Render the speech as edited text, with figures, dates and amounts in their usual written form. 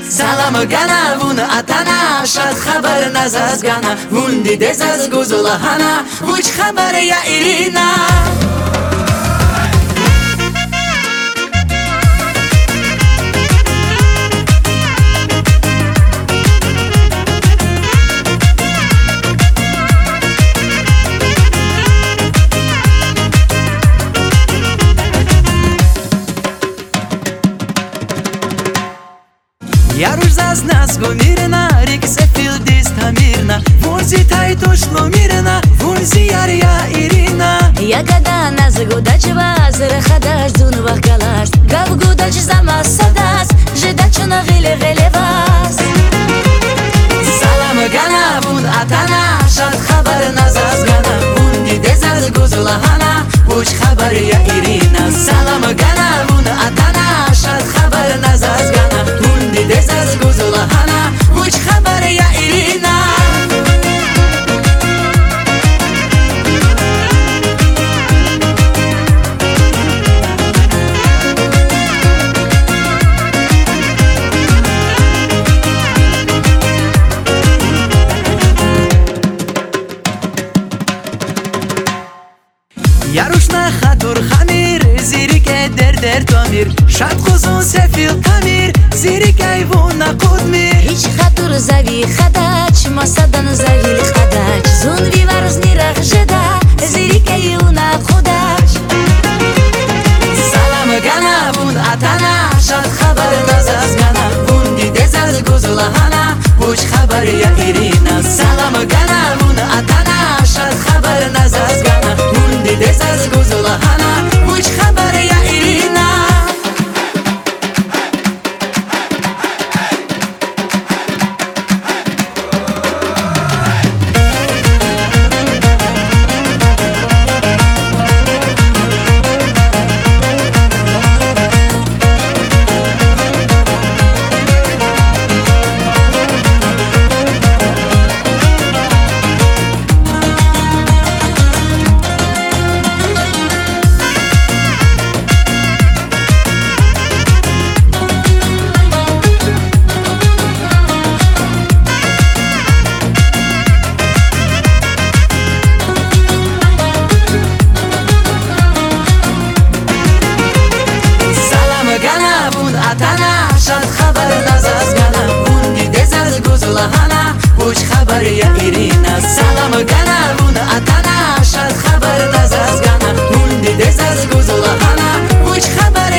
Salam gana vun atana shad khabar nazaz gana vun dides az guzulahana vuch khabar ya Irina Yarush zaz nas gomirna, rik se fil distamirna Vunzi tai toshlo mirna, vunzi yarya Irina Я когда нас гудач вас, рахадаш зун вахкалаш Гав гудач замас садас, жидачу на гиле вас Salam gana vun atana, shad khabar nazaz gana Vun dides az guzulahana, vuch khabar ya Irina Salam gana vun atana, shad khabar nazaz gana Vun dides az guzulahana, vuch khabar ya Irina Yarushna khatur khamir zirike der tamir shad khuzun sefil kamir zirike vuna qudmir Hich khatur zavi khadaч, masadan zavil khadaч Zun vivar znirach jeda, zirike yuna khudaч Salam gana vun atana shad khabar nazaz gana vun dides az guzulahana vuch khabar ya Irina Salam gana vun atana shad khabar nazaz gana vun dides az guzulahana vuch khabar ya Irina atana shad khabar nazaz gana vun dides az guzulahana vuch khabar ya Irina Salam gana vun atana shad khabar nazaz gana vun dides az guzulahana vuch khabar